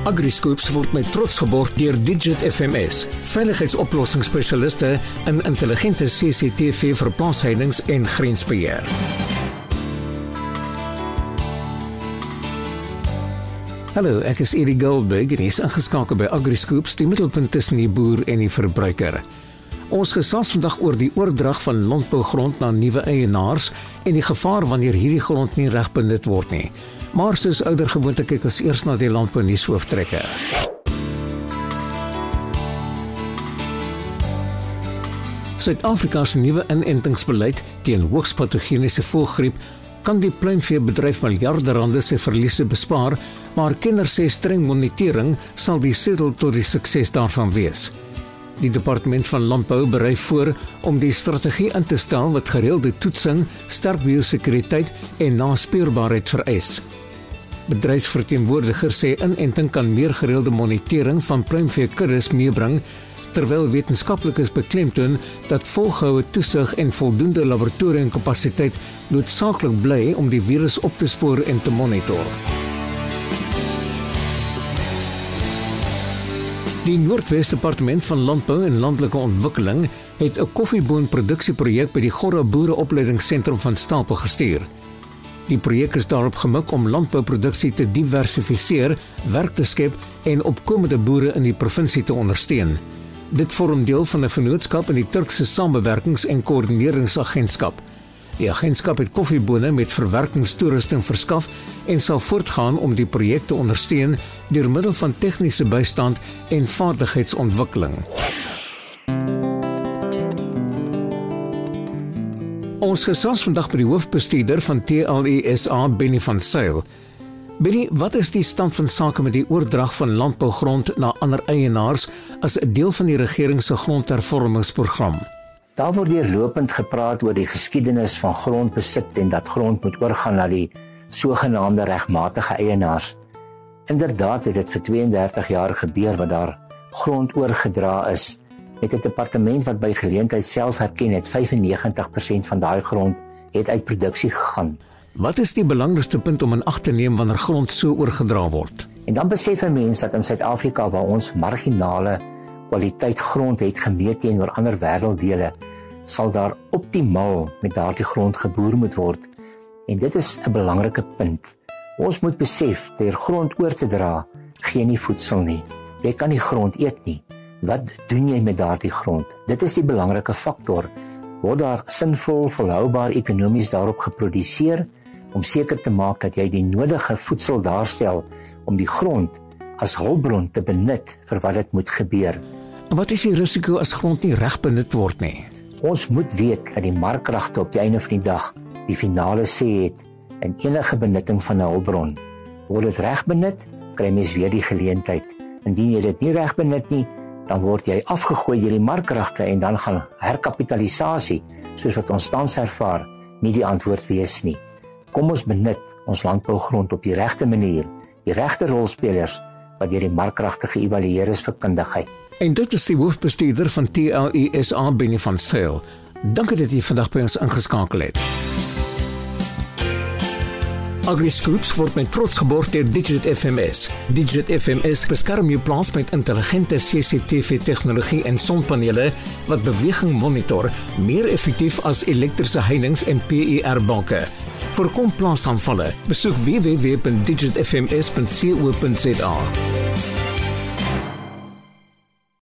AgriScoops word met trots geborg deur Digit FMS, veiligheidsoplossingsspesialiste in intelligente CCTV vir plaasheidings en grensbeheer. Hallo, ek is Eddie Goldberg en is ingeskakel by AgriScoops, die middelpunt tussen die boer en die verbruiker. Ons gesels vandag oor die oordrag van landbougrond na nuwe eienaars en die gevaar wanneer hierdie grond nie reg benut word nie. Maar soos ouer gewoonte kyk ons eers na die landbounuus hooftrekke. Suid-Afrika se nuwe inentingsbeleid teen hoogs patogeniese voëlgriep kan die pluimveebedryf miljarde rande se verliese bespaar, maar kenners sê streng monitering sal die sleutel tot die sukses daarvan wees. Die departement van landbou berei voor om die strategie in te stel wat gereelde toetsing, sterk biosekuriteit en naspeurbaarheid vereis. Bedryfsverteenwoordigers sê inenting kan meer gereelde monitering van pluimveekuddes meebring, terwyl wetenskaplikes beklemtoon dat volgehoue toesig en voldoende laboratoriumkapasiteit noodsaaklik bly om die virus op te spoor en te monitor. Die Noordwes Departement van Landbou en Landelike Ontwikkeling het 'n koffieboonproduksieprojek by die Gorra Boereopleidingsentrum van stapel gestuur. Die projek is daarop gemik om landbouproduksie te diversifiseer, werk te skep en opkomende boere in die provinsie te ondersteun. Dit vorm deel van 'n vennootskap in die Turkse Samewerkings- en Koördineringsagentskap. Die agentskap het koffiebone met verwerkingstoerusting verskaf en sal voortgaan om die projek te ondersteun deur middel van tegniese bystand en vaardigheidsontwikkeling. Ons gesels vandag by die hoofbestuurder van TLESA, Benny van Zyl. Benny, wat is die stand van sake met die oordrag van landbougrond na ander eienaars as 'n deel van die regering se grondhervormingsprogram? Daar word deurlopend gepraat oor die geskiedenis van grondbesit en dat grond moet oorgaan na die sogenaamde regmatige eienaars. Inderdaad het dit vir 32 jaar gebeur wat daar grond oorgedra is, met 'n departement wat by geleentheid self erken het 95% van daai grond het uit produksie gegaan. Wat is die belangrikste punt om in ag te neem wanneer grond so oorgedra word? En dan besef 'n mens dat in Suid-Afrika waar ons marginale kwaliteit grond het gemeet teenoor ander wêrelddele, sal daar optimaal met daardie grond geboer moet word. En dit is 'n belangrike punt. Ons moet besef, deur grond oor te dra, gee nie voedsel nie. Jy kan nie grond eet nie. Wat doen jy met daardie grond? Dit is die belangrike faktor. Word daar sinvol, volhoubaar ekonomies daarop geproduseer om seker te maak dat jy die nodige voedsel daarstel om die grond as hulpbron te benut vir wat dit moet gebeur. Wat is die risiko as grond nie reg benut word nie? Ons moet weet dat die markkragte op die einde van die dag die finale sê het in enige benutting van 'n hulpbron. Word dit reg benut, kry mens weer die geleentheid. Indien jy dit nie reg benut nie, dan word jy afgegooi deur die markkragte en dan gaan herkapitalisasie, soos wat ons tans ervaar, nie die antwoord wees nie. Kom ons benut ons landbougrond op die regte manier, die regte rolspelers wat deur die markkragte geëvalueer is vir kundigheid. En dit is die hoofbestuurder van TLESA, Benny van Zyl. Dankie dat jy vandag by ons ingeskakel het. AgriScoops word met trots geborg deur Digit FMS. Digit FMS beskerm jou plaas met intelligente CCTV-tegnologie en sonpanele wat beweging monitor, meer effektief as elektriese heininge en PIR-banke. Voorkom plaasaanvalle. Besoek www.digitfms.co.za.